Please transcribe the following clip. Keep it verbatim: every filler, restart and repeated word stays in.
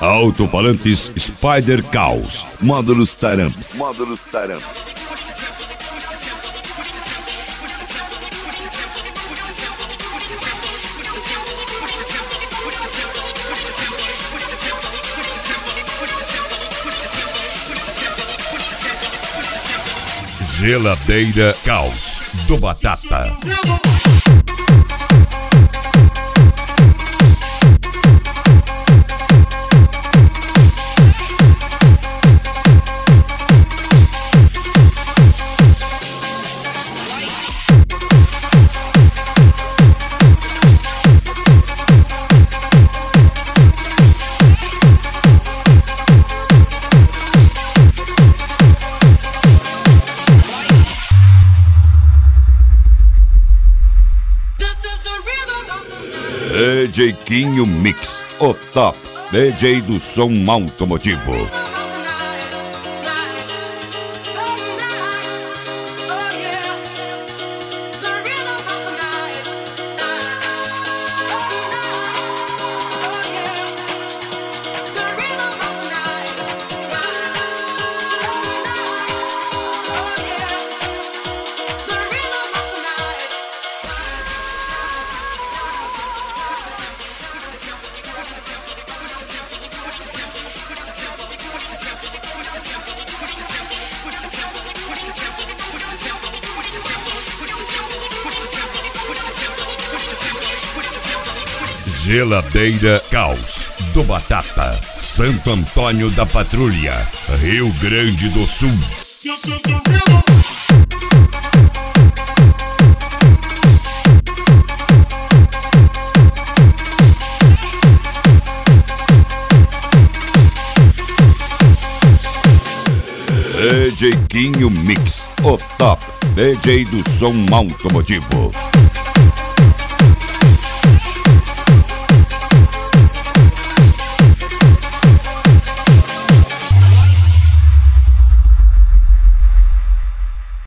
Alto-falantes Spider Caos. Módulos Taramps. Módulos Taramps. Geladeira Caos do Batata. D J Quinho Mix, o top D J do som automotivo. Geladeira Caos do Batata, Santo Antônio da Patrulha, Rio Grande do Sul. D J Quinho Mix, o top D J do som automotivo.